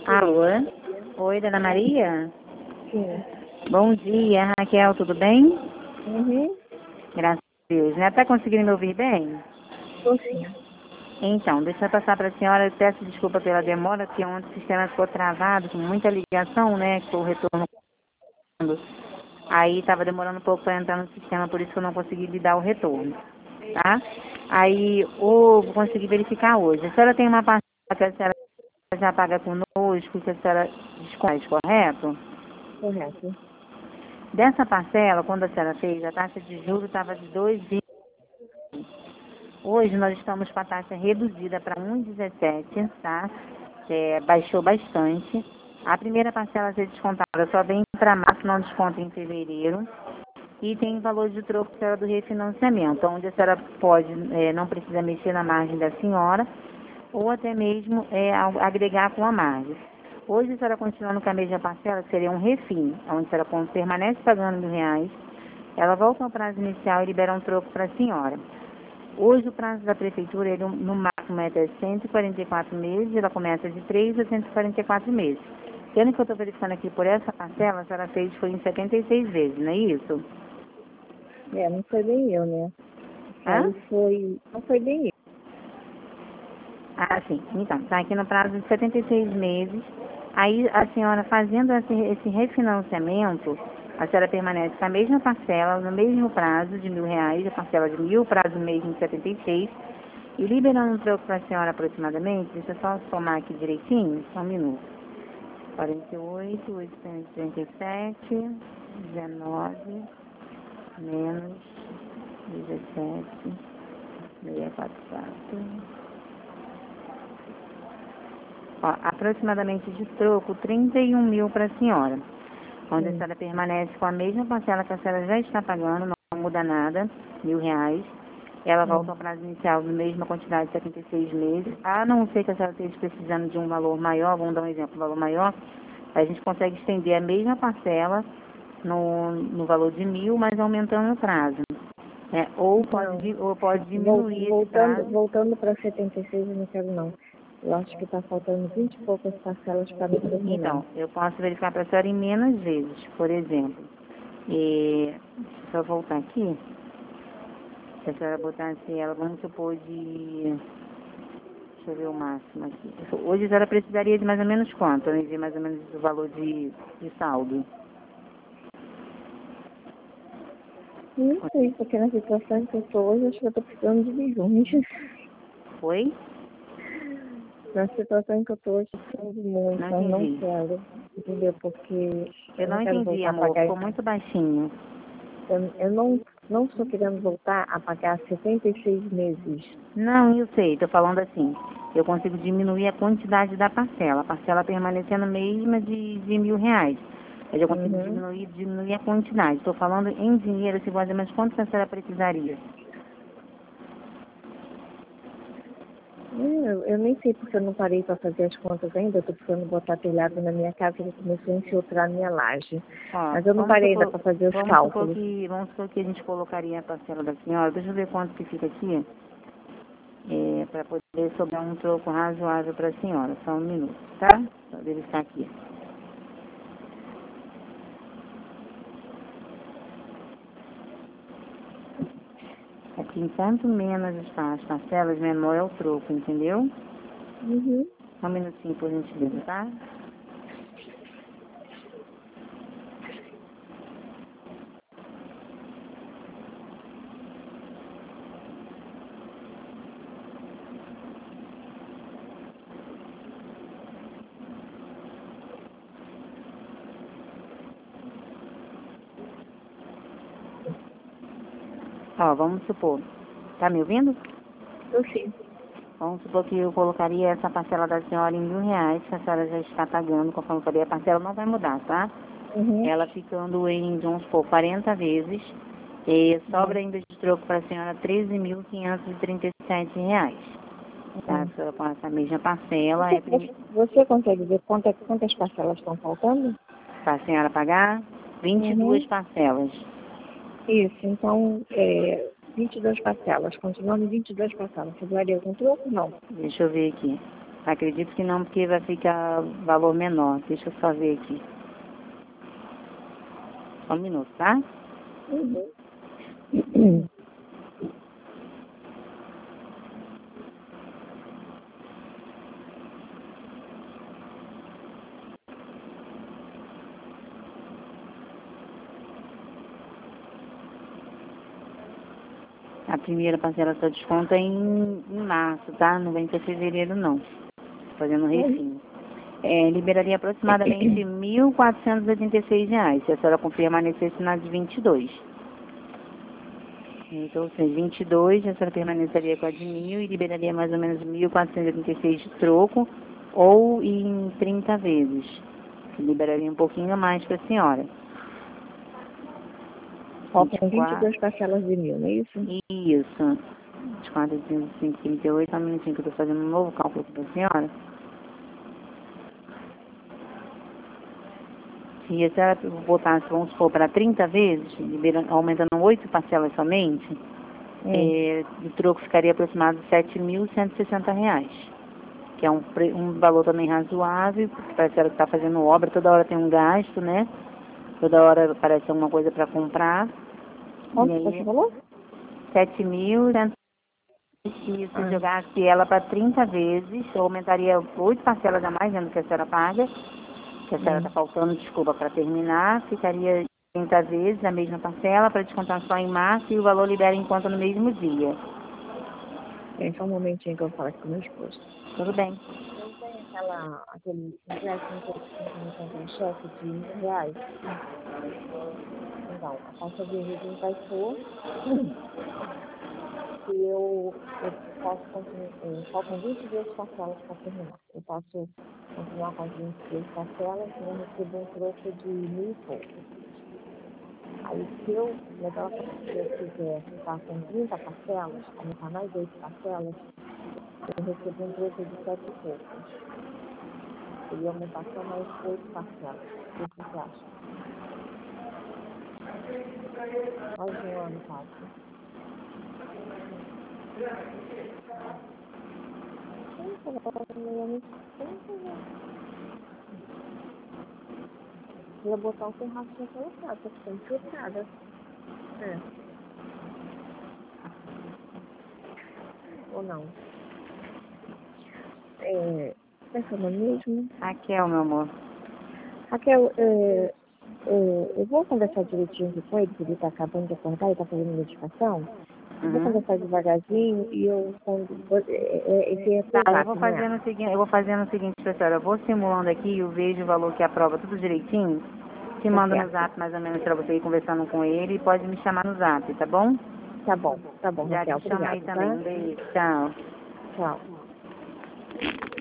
Alô? Oi, Dona Maria? Sim. Bom dia, Raquel, tudo bem? Uhum. Graças a Deus. Já está conseguindo me ouvir bem? Tô sim. Então, deixa eu passar para a senhora, eu peço desculpa pela demora, porque ontem o sistema ficou travado, com muita ligação, né, que foi o retorno. Aí estava demorando um pouco para entrar no sistema, por isso que eu não consegui lhe dar o retorno, tá? Aí, vou conseguir verificar hoje. A senhora tem uma parcela que a senhora já paga conosco, que a senhora desconta, correto? Correto. Dessa parcela, quando a senhora fez, a taxa de juros estava de 2,20. Hoje nós estamos com a taxa reduzida para 1,17, tá? Baixou bastante. A primeira parcela a ser descontada só vem para março, não desconta em fevereiro. E tem valor de troco que era do refinanciamento, onde a senhora pode, não precisa mexer na margem da senhora, ou até mesmo agregar com a margem. Hoje a senhora continuando com a mesma parcela, que seria um refim, onde a senhora permanece pagando R$ 1.000, ela volta ao prazo inicial e libera um troco para a senhora. Hoje o prazo da prefeitura, ele, no máximo é até 144 meses, ela começa de 3 a 144 meses. Sendo que eu estou verificando aqui por essa parcela, a senhora fez foi em 76 vezes, não é isso? Não foi bem eu, né? Hã? Não foi bem eu. Ah, sim. Então, está aqui no prazo de 76 meses. Aí a senhora fazendo esse refinanciamento, a senhora permanece com a mesma parcela, no mesmo prazo de R$ 1.000, a parcela de 1.000, prazo mesmo de 76, e liberando um troco para a senhora aproximadamente, deixa eu só somar aqui direitinho, só um minuto. 48, 837, 19, menos 17, 644. Ó, aproximadamente de troco, 31 mil para a senhora. Onde a senhora permanece com a mesma parcela que a senhora já está pagando, não muda nada, R$ 1.000. Ela volta ao prazo inicial na mesma quantidade de 76 meses. A não ser que a senhora esteja precisando de um valor maior, vamos dar um exemplo, um valor maior, a gente consegue estender a mesma parcela no valor de 1.000, mas aumentando o prazo. Ou pode diminuir esse prazo. Voltando para 76, eu não quero não. Eu acho que está faltando 20 e poucas parcelas para me terminar. Então, eu posso verificar para a senhora em menos vezes, por exemplo. Deixa eu só voltar aqui. Se a senhora botasse ela, vamos supor de... Deixa eu ver o máximo aqui. Hoje a senhora precisaria de mais ou menos quanto? Eu enviei mais ou menos o valor de saldo. Não sei, porque na situação que eu estou hoje, acho que eu estou precisando de milhões. Foi? Na situação que eu estou hoje, eu estou precisando muito, Não eu não entendi. quero, entendeu? Porque Eu não quero entendi, voltar a amor. pagar. Ficou muito baixinho. Eu não estou querendo voltar a pagar 76 meses. Não, eu sei. Estou falando assim. Eu consigo diminuir a quantidade da parcela. A parcela permanecendo a mesma de R$ 1.000. Mas eu consigo diminuir a quantidade. Estou falando em dinheiro, se você, mas quanto que a senhora precisaria? Eu nem sei porque eu não parei para fazer as contas ainda. Eu estou precisando botar telhado na minha casa, ele começou a infiltrar a minha laje. Ó, Mas eu não parei ainda para fazer os cálculos. Vamos supor que a gente colocaria a parcela da senhora. Deixa eu ver quanto que fica aqui. Para poder sobrar um troco razoável para a senhora. Só um minuto, tá? Só verificar aqui. Aqui, enquanto menos está as parcelas, menor é o troco, entendeu? Só um minutinho, por gentileza, tá? Ó, vamos supor. Tá me ouvindo? Eu sim. Vamos supor que eu colocaria essa parcela da senhora em R$ 1.000, que a senhora já está pagando, conforme eu falei, a parcela não vai mudar, tá? Ela ficando em, vamos supor, 40 vezes, e sobra ainda de troco para a senhora R$ 13.537. Tá? A senhora com essa mesma parcela, Você consegue ver quantas parcelas estão faltando? para a senhora pagar 22 parcelas. Isso, então, 22 parcelas. Continuando 22 parcelas. Você daria algum troco? Não. Deixa eu ver aqui. Acredito que não, porque vai ficar valor menor. Deixa eu só ver aqui. Só um minuto, tá? Uhum. A primeira parcela só desconta em março, tá? Não vem para fevereiro, não. Fazendo refim. Liberaria aproximadamente R$ 1.486, se a senhora confirmar a necessidade de 22. Então, ou seja, 22, a senhora permaneceria com a de 1.000 e liberaria mais ou menos 1.486 de troco, ou em 30 vezes. Liberaria um pouquinho a mais para a senhora. Faltam 22 parcelas de 1.000, não é isso? Isso. 24, 35, 38, só um minutinho que eu estou fazendo um novo cálculo para a senhora. Se a senhora botasse, vamos supor, para 30 vezes, aumentando 8 parcelas somente, o troco ficaria aproximado de R$ 7.160, que é um valor também razoável, porque para a senhora que está fazendo obra, toda hora tem um gasto, né? Toda hora aparece alguma coisa para comprar. Quanto você falou? 7.160. E se jogasse ela para 30 vezes, eu aumentaria 8 parcelas a mais, do que a senhora paga, que a senhora está faltando, desculpa, para terminar, ficaria 30 vezes a mesma parcela para descontar só em março e o valor libera em conta no mesmo dia. Só um momentinho que eu falo aqui com meu esposo. Tudo bem. Não tem aquele empréstimo que eu me conta em cheque de R$ 1.000? Então, a taxa de juros baixou. E eu posso continuar, faltam 22 parcelas para terminar. Eu posso continuar com as 22 parcelas e eu recebo um troco de 1.000 e pouco. Aí, se eu quiser ficar com 30 parcelas, aumentar mais 8 parcelas, eu recebo um troco de 7 e pouco. Eu ia aumentar só mais 8 parcelas. O que você acha? Mais um ano, quase. Eu ia botar o terraço naquela casa, que tem fechada. Ou não? Como é que é o nome mesmo? Raquel, meu amor. Raquel, eu vou conversar direitinho com ele, porque ele está acabando de acordar, ele está fazendo medicação. Eu vou conversar devagarzinho e eu Tá, eu vou fazendo o seguinte, pessoal, eu vou simulando aqui, eu vejo o valor que aprova tudo direitinho, te mando no zap mais ou menos para você ir conversando com ele e pode me chamar no zap, tá bom? Tá bom, Já Raquel, te chamo aí obrigada, também. tá? Um beijo, tchau. Tchau.